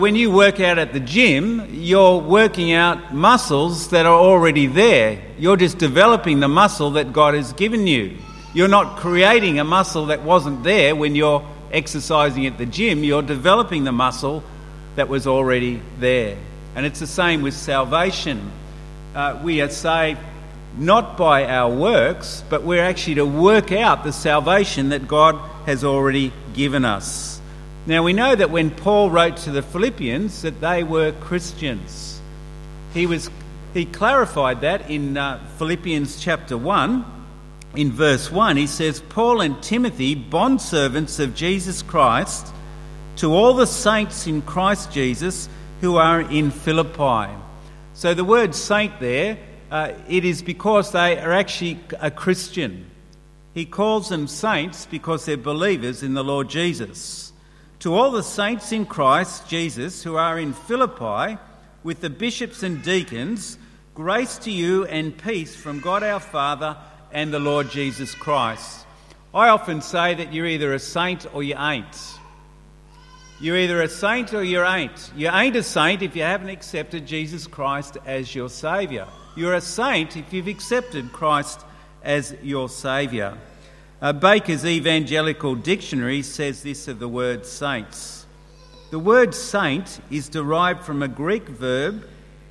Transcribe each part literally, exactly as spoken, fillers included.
When you work out at the gym, you're working out muscles that are already there. You're just developing the muscle that God has given you. You're not creating a muscle that wasn't there when you're exercising at the gym. You're developing the muscle that was already there. And it's the same with salvation. Uh, we are saved not by our works, but we're actually to work out the salvation that God has already given us. Now, we know that when Paul wrote to the Philippians that they were Christians. He was he clarified that in uh, Philippians chapter one. In verse one, he says, Paul and Timothy, bondservants of Jesus Christ, to all the saints in Christ Jesus who are in Philippi. So the word saint there, uh, it is because they are actually a Christian. He calls them saints because they're believers in the Lord Jesus. To all the saints in Christ Jesus who are in Philippi, with the bishops and deacons, grace to you and peace from God our Father and the Lord Jesus Christ. I often say that you're either a saint or you ain't. You're either a saint or you ain't. You ain't a saint if you haven't accepted Jesus Christ as your Saviour. You're a saint if you've accepted Christ as your Saviour. Uh, Baker's Evangelical Dictionary says this of the word saints. The word saint is derived from a Greek verb,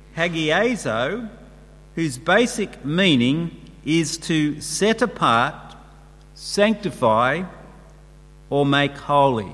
hagiazo, whose basic meaning is to set apart, sanctify, or make holy.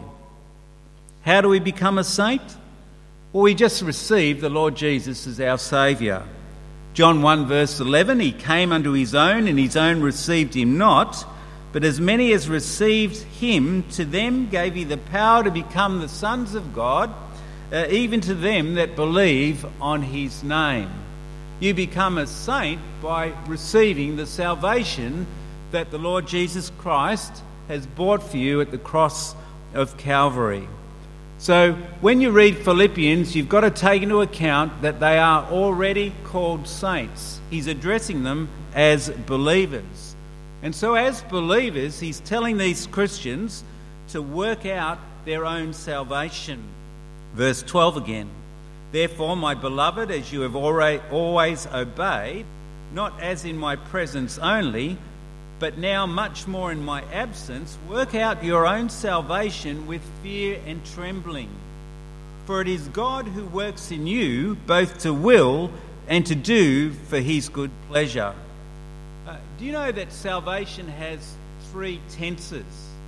How do we become a saint? Well, we just receive the Lord Jesus as our Saviour. John one verse eleven, he came unto his own, and his own received him not. But as many as received him, to them gave he the power to become the sons of God, uh, even to them that believe on his name. You become a saint by receiving the salvation that the Lord Jesus Christ has bought for you at the cross of Calvary. So when you read Philippians, you've got to take into account that they are already called saints. He's addressing them as believers. And so as believers, he's telling these Christians to work out their own salvation. Verse twelve again. Therefore, my beloved, as you have always obeyed, not as in my presence only, but now much more in my absence, work out your own salvation with fear and trembling. For it is God who works in you both to will and to do for his good pleasure. Uh, do you know that salvation has three tenses?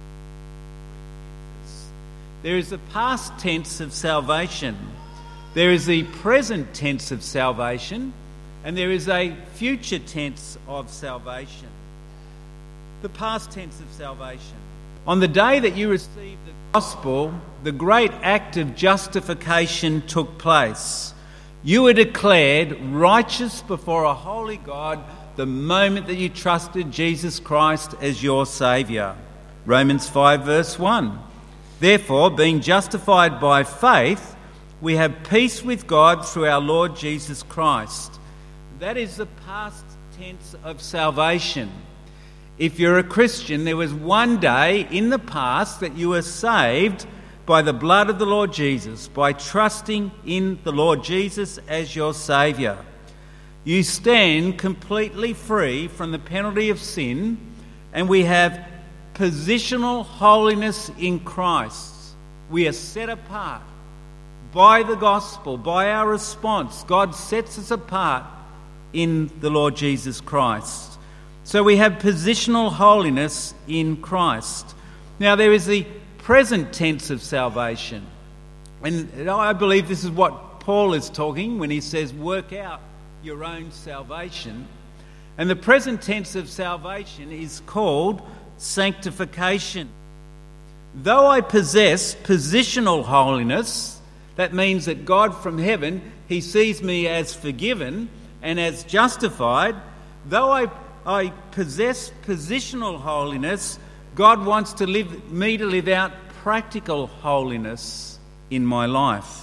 There is the past tense of salvation, there is the present tense of salvation, and there is a future tense of salvation. The past tense of salvation. On the day that you received the gospel, the great act of justification took place. You were declared righteous before a holy God the moment that you trusted Jesus Christ as your Saviour. Romans five verse one. Therefore, being justified by faith, we have peace with God through our Lord Jesus Christ. That is the past tense of salvation. If you're a Christian, there was one day in the past that you were saved by the blood of the Lord Jesus, by trusting in the Lord Jesus as your Saviour. You stand completely free from the penalty of sin, and we have positional holiness in Christ. We are set apart by the gospel, by our response. God sets us apart in the Lord Jesus Christ. So we have positional holiness in Christ. Now there is the present tense of salvation. And I believe this is what Paul is talking when he says work out your own salvation. And the present tense of salvation is called sanctification. Though I possess positional holiness, that means that God from heaven, he sees me as forgiven and as justified. Though I, I possess positional holiness, God wants to live me to live out practical holiness in my life.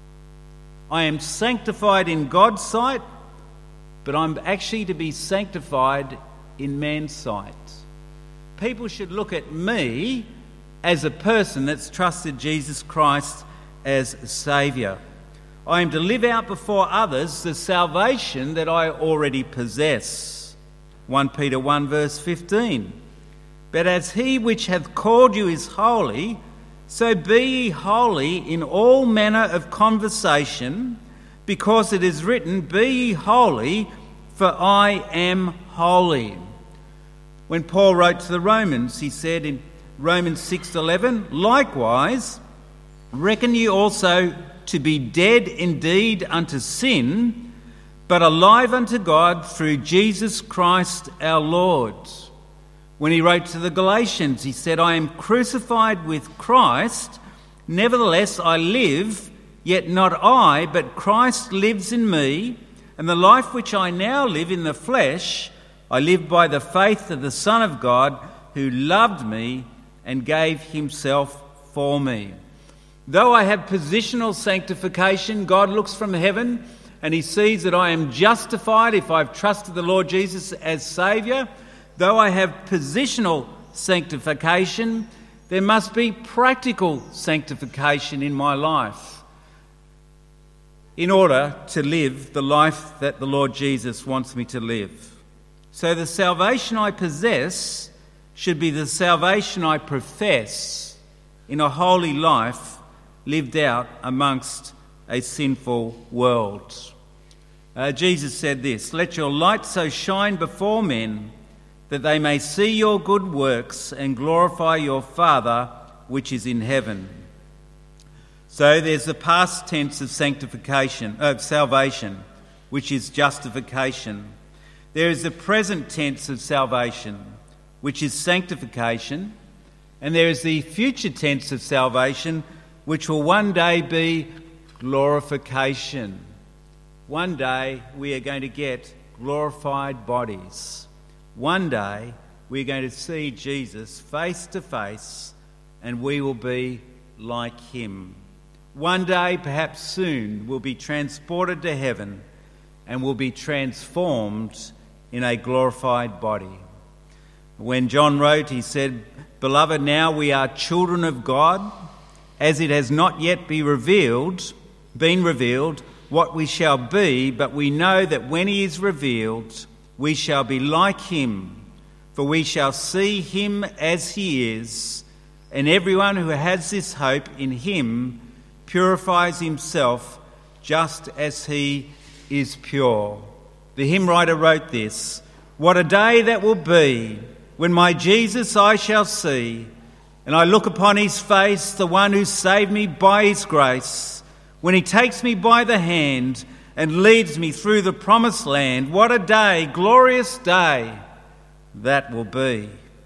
I am sanctified in God's sight, but I'm actually to be sanctified in man's sight. People should look at me as a person that's trusted Jesus Christ as Saviour. I am to live out before others the salvation that I already possess. First Peter one verse fifteen. But as he which hath called you is holy, so be ye holy in all manner of conversation, because it is written, Be ye holy, for I am holy. When Paul wrote to the Romans, he said in Romans six eleven, Likewise, reckon ye also to be dead indeed unto sin, but alive unto God through Jesus Christ our Lord. When he wrote to the Galatians, he said, I am crucified with Christ, nevertheless I live, yet not I, but Christ lives in me, and the life which I now live in the flesh, I live by the faith of the Son of God, who loved me and gave himself for me. Though I have positional sanctification, God looks from heaven and he sees that I am justified if I've trusted the Lord Jesus as Saviour. Though I have positional sanctification, there must be practical sanctification in my life in order to live the life that the Lord Jesus wants me to live. So the salvation I possess should be the salvation I profess in a holy life lived out amongst a sinful world. Uh, Jesus said this, Let your light so shine before men that they may see your good works and glorify your Father which is in heaven. So there's the past tense of sanctification, of salvation, which is justification. There is the present tense of salvation, which is sanctification. And there is the future tense of salvation, which will one day be glorification. One day we are going to get glorified bodies. One day we're going to see Jesus face to face and we will be like him. One day, perhaps soon, we'll be transported to heaven and will be transformed in a glorified body. When John wrote, he said, Beloved, now we are children of God, as it has not yet be revealed, been revealed what we shall be, but we know that when he is revealed, we shall be like him, for we shall see him as he is, and everyone who has this hope in him purifies himself just as he is pure. The hymn writer wrote this, What a day that will be, when my Jesus I shall see, and I look upon his face, the one who saved me by his grace, when he takes me by the hand and leads me through the promised land. What a day, glorious day that will be.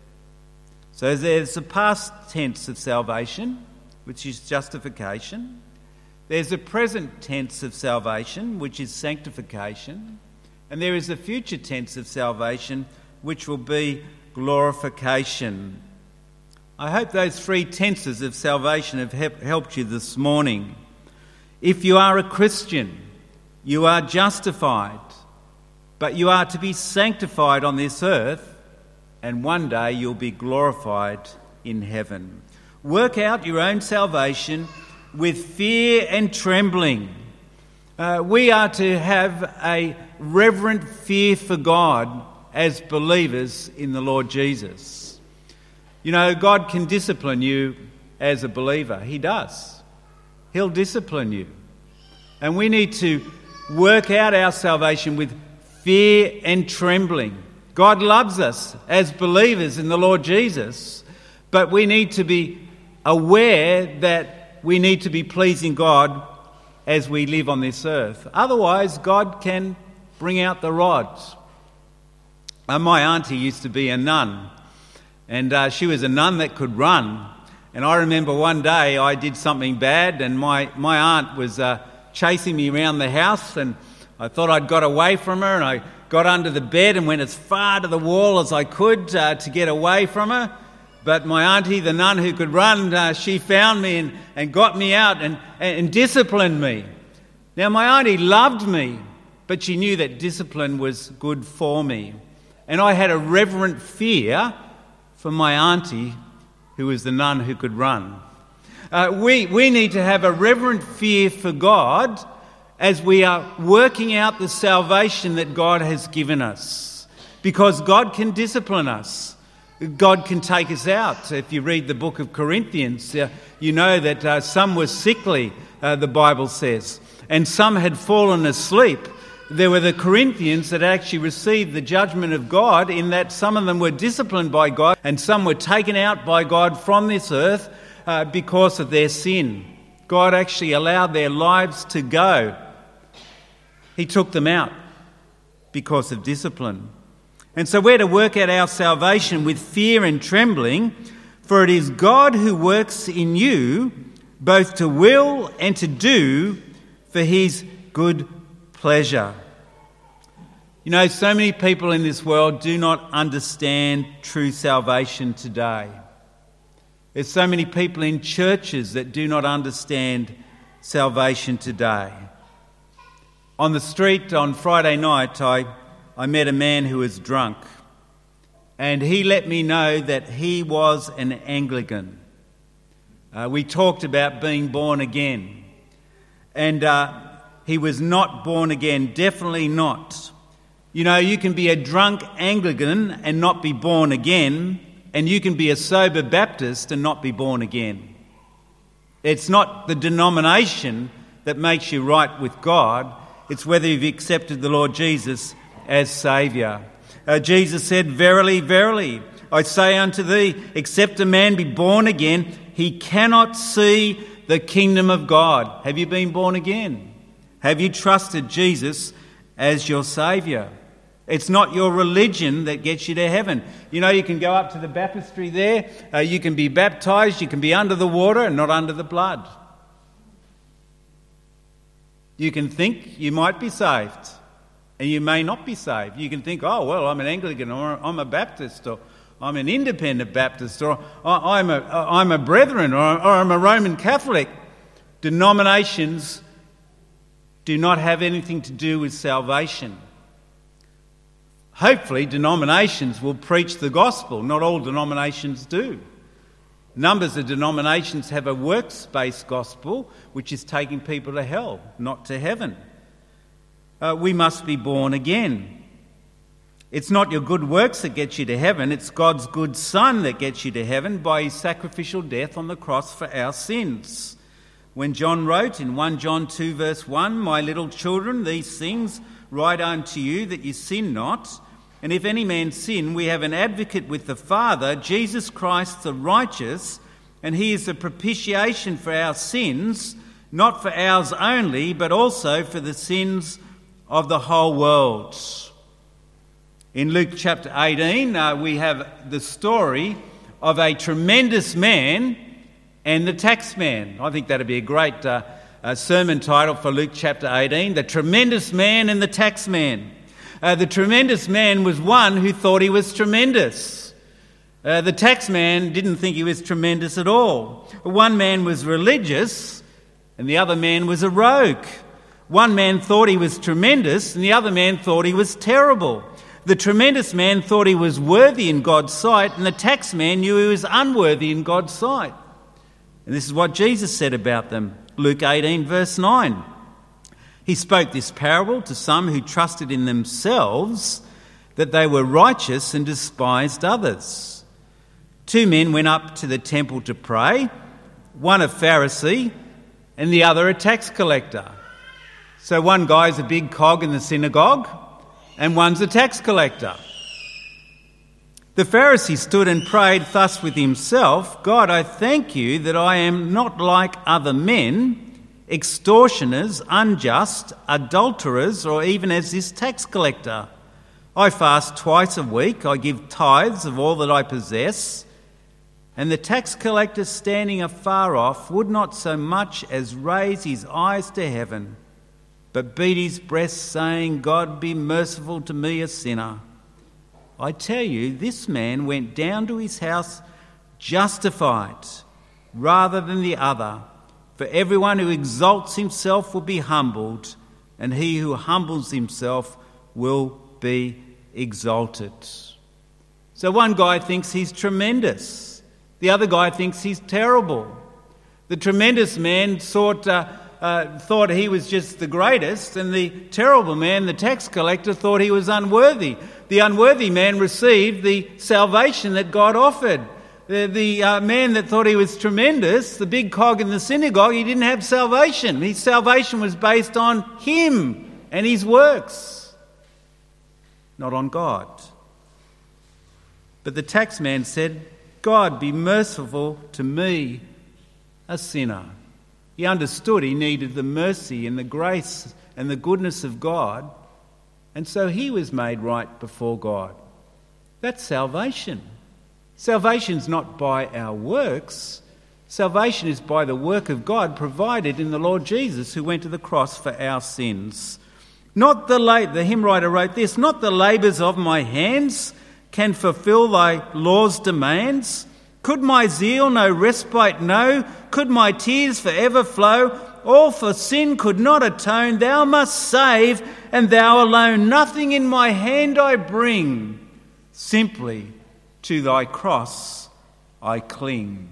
So there's the past tense of salvation, which is justification. There's the present tense of salvation, which is sanctification. And there is the future tense of salvation, which will be glorification. I hope those three tenses of salvation have helped you this morning. If you are a Christian, you are justified, but you are to be sanctified on this earth, and one day you'll be glorified in heaven. Work out your own salvation with fear and trembling. Uh, we are to have a reverent fear for God as believers in the Lord Jesus. You know, God can discipline you as a believer. He does. He'll discipline you. And we need to work out our salvation with fear and trembling. God loves us as believers in the Lord Jesus, but we need to be aware that we need to be pleasing God as we live on this earth. Otherwise, God can bring out the rod. Uh, my auntie used to be a nun, and uh, she was a nun that could run. And I remember one day I did something bad, and my, my aunt was uh, chasing me around the house, and I thought I'd got away from her, and I got under the bed and went as far to the wall as I could uh, to get away from her. But my auntie, the nun who could run, uh, she found me and, and got me out and, and disciplined me. Now, my auntie loved me, but she knew that discipline was good for me. And I had a reverent fear for my auntie, who was the nun who could run. Uh, we, we need to have a reverent fear for God as we are working out the salvation that God has given us. Because God can discipline us. God can take us out. If you read the book of Corinthians, uh, you know that uh, some were sickly, uh, the Bible says, and some had fallen asleep. There were the Corinthians that actually received the judgment of God, in that some of them were disciplined by God and some were taken out by God from this earth uh, because of their sin. God actually allowed their lives to go. He took them out because of discipline. And so we're to work out our salvation with fear and trembling, for it is God who works in you both to will and to do for his good pleasure. You know, so many people in this world do not understand true salvation today. There's so many people in churches that do not understand salvation today. On the street on Friday night, I... I met a man who was drunk, and he let me know that he was an Anglican. Uh, we talked about being born again, and uh, he was not born again, definitely not. You know, you can be a drunk Anglican and not be born again, and you can be a sober Baptist and not be born again. It's not the denomination that makes you right with God, it's whether you've accepted the Lord Jesus as Saviour. Uh, Jesus said, "Verily, verily, I say unto thee, except a man be born again, he cannot see the kingdom of God." Have you been born again? Have you trusted Jesus as your Saviour? It's not your religion that gets you to heaven. You know, you can go up to the baptistry there, uh, you can be baptised, you can be under the water and not under the blood. You can think you might be saved, and you may not be saved. You can think, oh, well, I'm an Anglican, or I'm a Baptist, or I'm an independent Baptist, or I'm a, I'm a Brethren, or I'm a Roman Catholic. Denominations do not have anything to do with salvation. Hopefully, denominations will preach the gospel. Not all denominations do. Numbers of denominations have a works-based gospel, which is taking people to hell, not to heaven. Uh, we must be born again. It's not your good works that get you to heaven, it's God's good Son that gets you to heaven by his sacrificial death on the cross for our sins. When John wrote in First John two verse one, "My little children, these things write unto you that you sin not. And if any man sin, we have an advocate with the Father, Jesus Christ the righteous, and he is a propitiation for our sins, not for ours only, but also for the sins of the whole world." In Luke chapter eighteen, uh, we have the story of a tremendous man and the tax man. I think that'd be a great uh, uh, sermon title for Luke chapter eighteen, The Tremendous Man and the Tax Man. Uh, the tremendous man was one who thought he was tremendous. Uh, the tax man didn't think he was tremendous at all. One man was religious and the other man was a rogue. One man thought he was tremendous and the other man thought he was terrible. The tremendous man thought he was worthy in God's sight, and the tax man knew he was unworthy in God's sight. And this is what Jesus said about them. Luke eighteen verse nine. He spoke this parable to some who trusted in themselves that they were righteous and despised others. Two men went up to the temple to pray, one a Pharisee and the other a tax collector. So one guy's a big cog in the synagogue and one's a tax collector. The Pharisee stood and prayed thus with himself, "God, I thank you that I am not like other men, extortioners, unjust, adulterers, or even as this tax collector. I fast twice a week, I give tithes of all that I possess." And the tax collector, standing afar off, would not so much as raise his eyes to heaven, but beat his breast, saying, "God, be merciful to me, a sinner." I tell you, this man went down to his house justified rather than the other. For everyone who exalts himself will be humbled, and he who humbles himself will be exalted. So one guy thinks he's tremendous. The other guy thinks he's terrible. The tremendous man thought, uh, uh, thought he was just the greatest, and the terrible man, the tax collector, thought he was unworthy. The unworthy man received the salvation that God offered. The, the uh, man that thought he was tremendous, the big cog in the synagogue, he didn't have salvation. His salvation was based on him and his works, not on God. But the tax man said, God, be merciful to me, a sinner. He understood he needed the mercy and the grace and the goodness of God, and so he was made right before God. That's salvation. Salvation's not by our works. Salvation is by the work of God provided in the Lord Jesus, who went to the cross for our sins. Not the la- the hymn writer wrote this, not the labours of my hands can fulfil thy law's demands. Could my zeal no respite know? Could my tears forever flow? All for sin could not atone. Thou must save, and thou alone. Nothing in my hand I bring. Simply to thy cross I cling.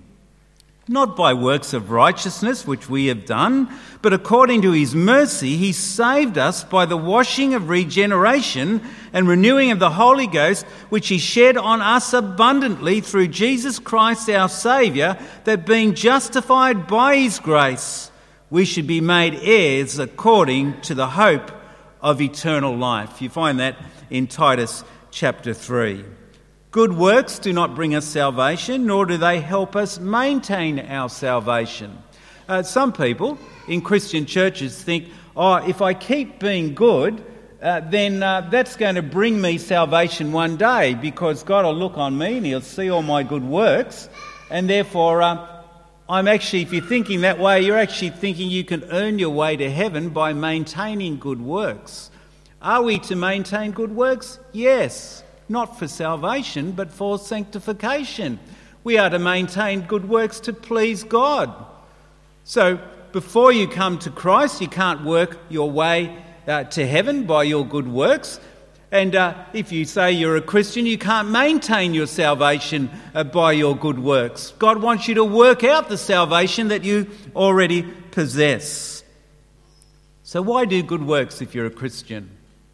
Not by works of righteousness which we have done, but according to his mercy he saved us by the washing of regeneration and renewing of the Holy Ghost, which he shed on us abundantly through Jesus Christ our Saviour, that being justified by his grace, we should be made heirs according to the hope of eternal life. You find that in Titus chapter three. Good works do not bring us salvation, nor do they help us maintain our salvation. Uh, some people in Christian churches think, oh, if I keep being good, uh, then uh, that's going to bring me salvation one day, because God will look on me and he'll see all my good works, and therefore uh, I'm actually, if you're thinking that way, you're actually thinking you can earn your way to heaven by maintaining good works. Are we to maintain good works? Yes. Not for salvation, but for sanctification. We are to maintain good works to please God. So, before you come to Christ, you can't work your way uh, to heaven by your good works. And uh, if you say you're a Christian, you can't maintain your salvation uh, by your good works. God wants you to work out the salvation that you already possess. So why do good works if you're a Christian?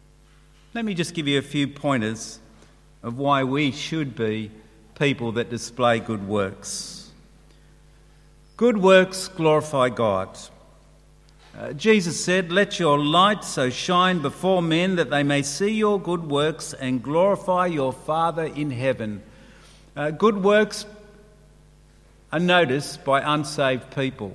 Let me just give you a few pointers of why we should be people that display good works. Good works glorify God. Uh, Jesus said, let your light so shine before men that they may see your good works and glorify your Father in heaven. Uh, good works are noticed by unsaved people.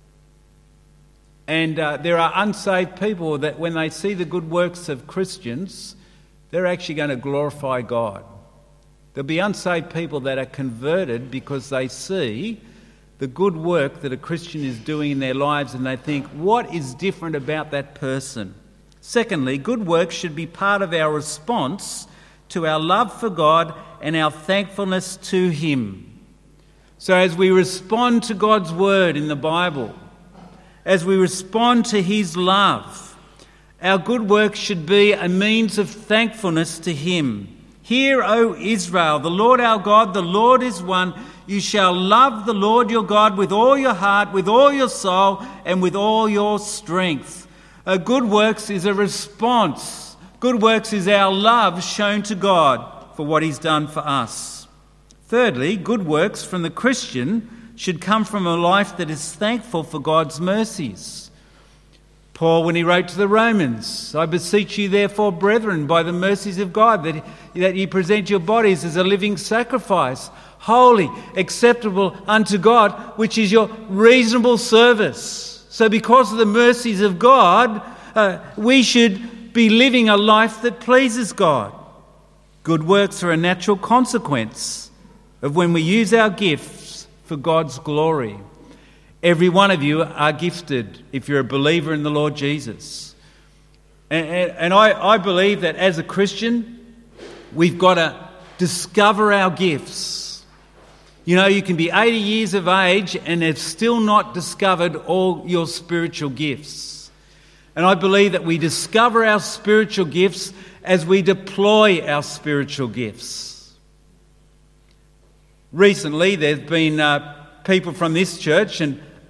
And uh, there are unsaved people that when they see the good works of Christians, they're actually going to glorify God. There'll be unsaved people that are converted because they see the good work that a Christian is doing in their lives, and they think, what is different about that person? Secondly, good works should be part of our response to our love for God and our thankfulness to him. So as we respond to God's word in the Bible, as we respond to his love, our good works should be a means of thankfulness to him. Hear, O Israel, the Lord our God, the Lord is one. You shall love the Lord your God with all your heart, with all your soul, and with all your strength. Uh, good works is a response. Good works is our love shown to God for what he's done for us. Thirdly, good works from the Christian should come from a life that is thankful for God's mercies. Paul, when he wrote to the Romans, I beseech you therefore, brethren, by the mercies of God, that, that ye present your bodies as a living sacrifice, holy, acceptable unto God, which is your reasonable service. So because of the mercies of God, uh, we should be living a life that pleases God. Good works are a natural consequence of when we use our gifts for God's glory. Every one of you are gifted if you're a believer in the Lord Jesus. And, and, and I, I believe that as a Christian, we've got to discover our gifts. You know, you can be eighty years of age and have still not discovered all your spiritual gifts. And I believe that we discover our spiritual gifts as we deploy our spiritual gifts. Recently, there's been uh, people from this church and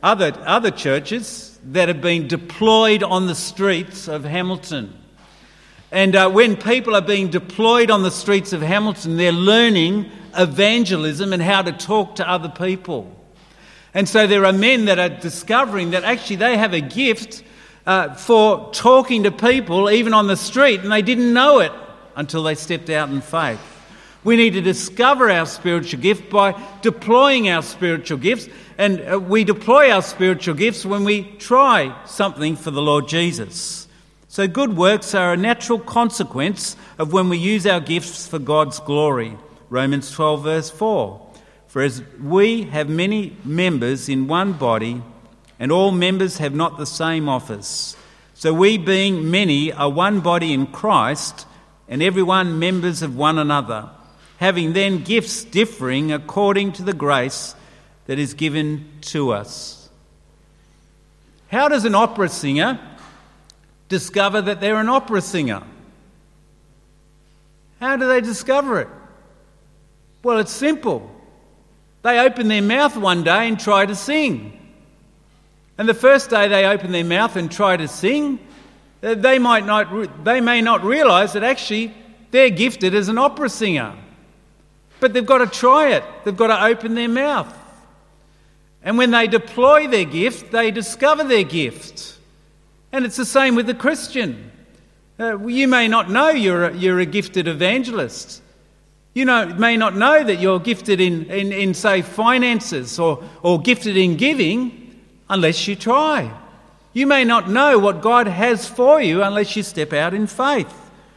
other, other churches that have been deployed on the streets of Hamilton. And uh, when people are being deployed on the streets of Hamilton, they're learning evangelism and how to talk to other people. And so there are men that are discovering that actually they have a gift uh, for talking to people even on the street, and they didn't know it until they stepped out in faith. We need to discover our spiritual gift by deploying our spiritual gifts, and uh, we deploy our spiritual gifts when we try something for the Lord Jesus. So good works are a natural consequence of when we use our gifts for God's glory. Romans twelve verse four. For as we have many members in one body, and all members have not the same office, so we being many are one body in Christ, and everyone members of one another, having then gifts differing according to the grace that is given to us. How does an opera singer discover that they're an opera singer? How do they discover it? Well, it's simple. They open their mouth one day and try to sing. And the first day they open their mouth and try to sing, they might not, they may not realise that actually they're gifted as an opera singer. But they've got to try it. They've got to open their mouth. And when they deploy their gift, they discover their gift. And it's the same with the Christian. Uh, you may not know you're a, you're a gifted evangelist. You know, may not know that you're gifted in, in, in say, finances or, or gifted in giving unless you try. You may not know what God has for you unless you step out in faith.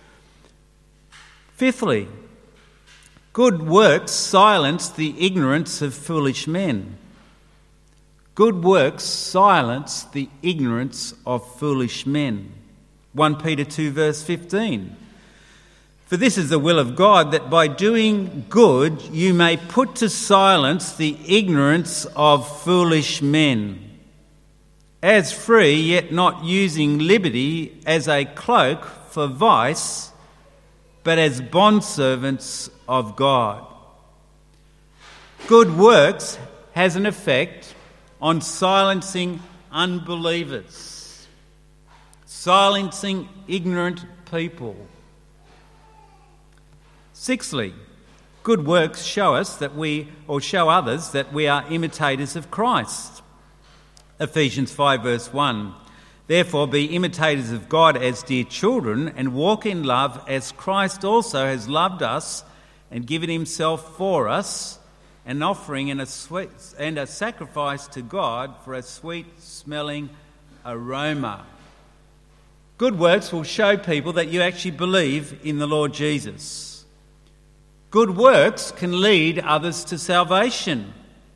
Fifthly, good works silence the ignorance of foolish men. Good works silence the ignorance of foolish men. First Peter two verse fifteen. For this is the will of God, that by doing good you may put to silence the ignorance of foolish men. As free, yet not using liberty as a cloak for vice, but as bondservants of God. Good works has an effect on silencing unbelievers, silencing ignorant people. Sixthly, good works show us that we, or show others that we are imitators of Christ. Ephesians five verse one. Therefore be imitators of God as dear children, and walk in love as Christ also has loved us and given himself for us, an offering and a sweet and a sacrifice to God for a sweet smelling aroma. Good works will show people that you actually believe in the Lord Jesus. Good works can lead others to salvation.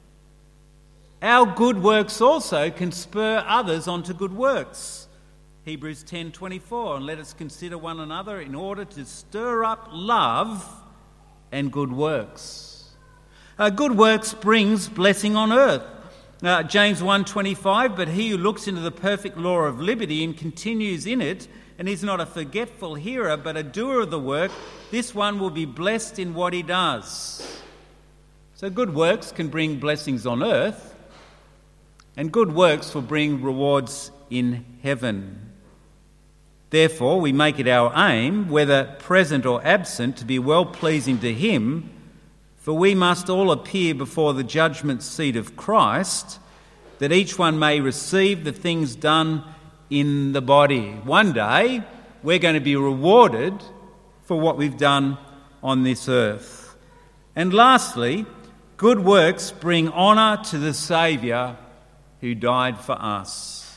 Our good works also can spur others onto good works. Hebrews ten twenty-four, and let us consider one another in order to stir up love and good works. Uh, good works brings blessing on earth. Uh, James one twenty-five, but he who looks into the perfect law of liberty and continues in it, and is not a forgetful hearer but a doer of the work, this one will be blessed in what he does. So good works can bring blessings on earth, and good works will bring rewards in heaven. Therefore, we make it our aim, whether present or absent, to be well-pleasing to him, for we must all appear before the judgment seat of Christ, that each one may receive the things done in the body. One day, we're going to be rewarded for what we've done on this earth. And lastly, good works bring honour to the Saviour who died for us.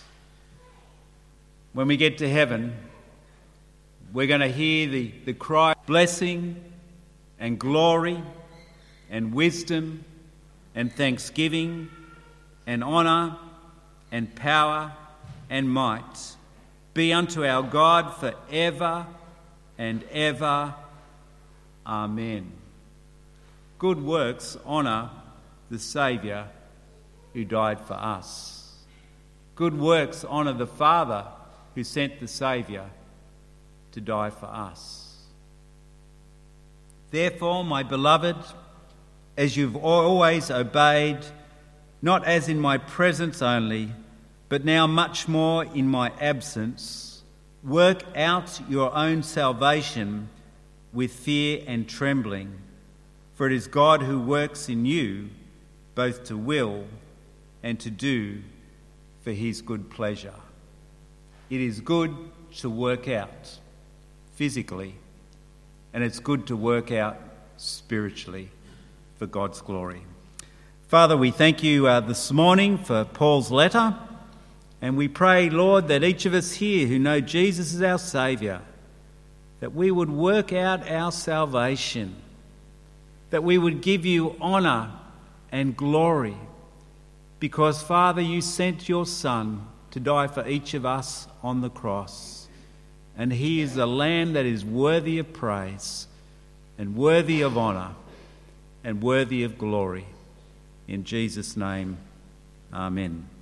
When we get to heaven, we're going to hear the, the cry of blessing and glory and wisdom and thanksgiving and honour and power and might be unto our God for ever and ever. Amen. Good works honour the Saviour who died for us. Good works honour the Father who sent the Saviour to die for us. Therefore, my beloved, as you've always obeyed, not as in my presence only, but now much more in my absence, work out your own salvation with fear and trembling, for it is God who works in you both to will and to do for his good pleasure. It is good to work out physically, and it's good to work out spiritually for God's glory. Father, we thank you uh, this morning for Paul's letter, and we pray, Lord, that each of us here who know Jesus as our Saviour, that we would work out our salvation, that we would give you honour and glory, because, Father, you sent your Son to die for each of us on the cross, and he is a Lamb that is worthy of praise and worthy of honour and worthy of glory. In Jesus' name, amen.